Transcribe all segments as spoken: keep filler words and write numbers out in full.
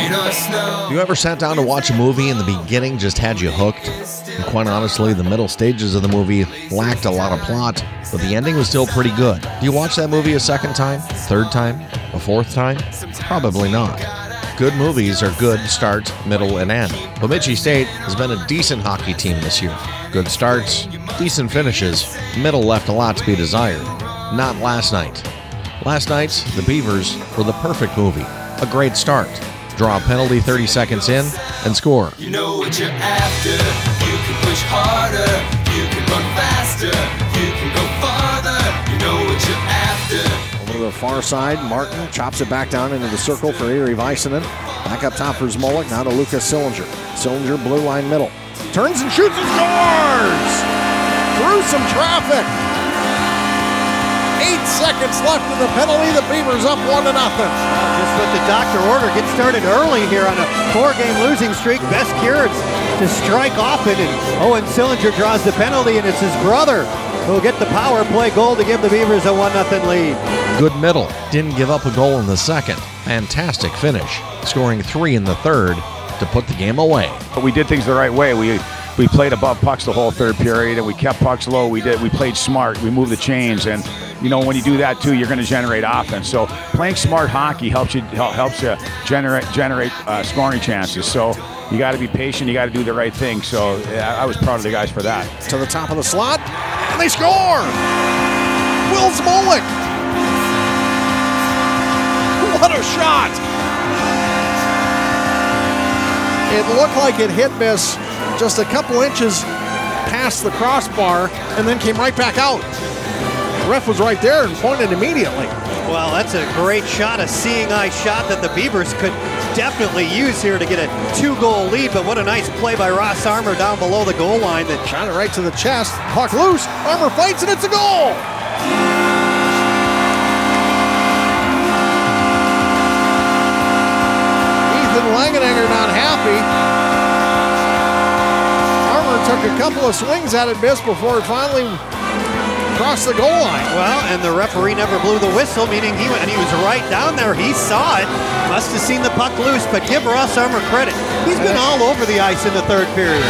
rain or snow. You ever sat down to watch a movie and the beginning just had you hooked? And quite honestly, the middle stages of the movie lacked a lot of plot, but the ending was still pretty good. Do you watch that movie a second time, third time, a fourth time? Probably not. Good movies are good start, middle, and end. Bemidji State has been a decent hockey team this year. Good starts, decent finishes, middle left a lot to be desired. Not last night. Last night, the Beavers were the perfect movie. A great start. Draw a penalty thirty seconds in and score. You know what you're after. You can push harder. You can run faster. You can go farther. You know what you're after. Over to the far side, Martin chops it back down into the circle for Erie Väisänen. Back up top for Zmolik, now to Lucas Sillinger. Sillinger, blue line middle. Turns and shoots and scores! Through some traffic. Eight seconds left in the penalty. The Beavers up one to nothing. Just what the doctor ordered. Get started early here on a four-game losing streak. Best cure is to strike off it. And Owen Sillinger draws the penalty, and it's his brother who'll get the power play goal to give the Beavers a one nothing lead. Good middle. Didn't give up a goal in the second. Fantastic finish. Scoring three in the third to put the game away. But we did things the right way. We we played above pucks the whole third period, and we kept pucks low. We did. We played smart. We moved the chains, and you know when you do that too, you're going to generate offense. So playing smart hockey helps you helps you generate generate uh, scoring chances. So you got to be patient. You got to do the right thing. So yeah, I was proud of the guys for that. To the top of the slot, and they score! Will Zmolik! What a shot! It looked like it hit miss just a couple inches past the crossbar and then came right back out. The ref was right there and pointed immediately. Well, that's a great shot, a seeing eye shot that the Beavers could definitely use here to get a two-goal lead, but what a nice play by Ross Armour down below the goal line. That shot it right to the chest. Puck loose. Armour fights and it's a goal. Ethan Langenegger not happy. Armour took a couple of swings at it, missed before it finally crossed the goal line. Well, and the referee never blew the whistle, meaning he and he was right down there. He saw it, must have seen the puck loose, but give Ross Armour credit. He's been all over the ice in the third period.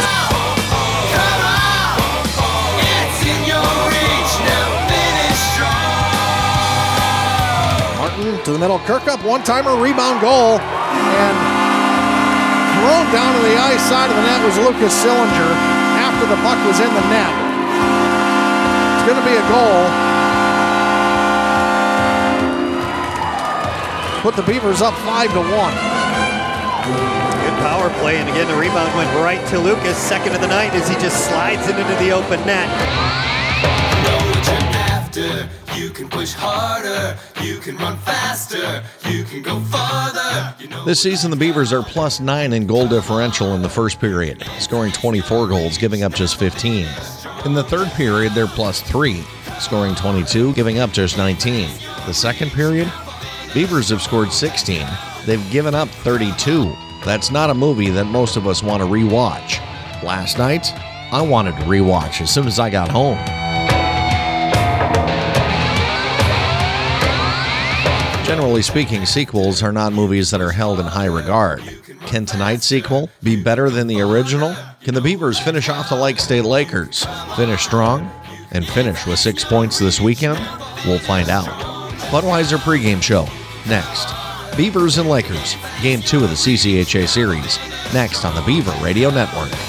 Martin to the middle, Kirkup, one-timer, rebound goal, and thrown down to the ice side of the net was Lucas Sillinger after the puck was in the net. It's going to be a goal. Put the Beavers up five to one. Good power play, and again the rebound went right to Lucas, second of the night, as he just slides it into the open net. You know what you're after. You can push harder. You can run faster. You can go farther. You know This season, the Beavers are plus nine in goal differential in the first period, scoring twenty-four goals, giving up just fifteen. In the third period, they're plus three, scoring twenty-two, giving up just nineteen. The second period, Beavers have scored sixteen. They've given up thirty-two. That's not a movie that most of us want to rewatch. Last night, I wanted to rewatch as soon as I got home. Generally speaking, sequels are not movies that are held in high regard. Can tonight's sequel be better than the original? Can the Beavers finish off the Lake State Lakers, finish strong, and finish with six points this weekend? We'll find out. Budweiser pregame show, next. Beavers and Lakers, game two of the C C H A series, next on the Beaver Radio Network.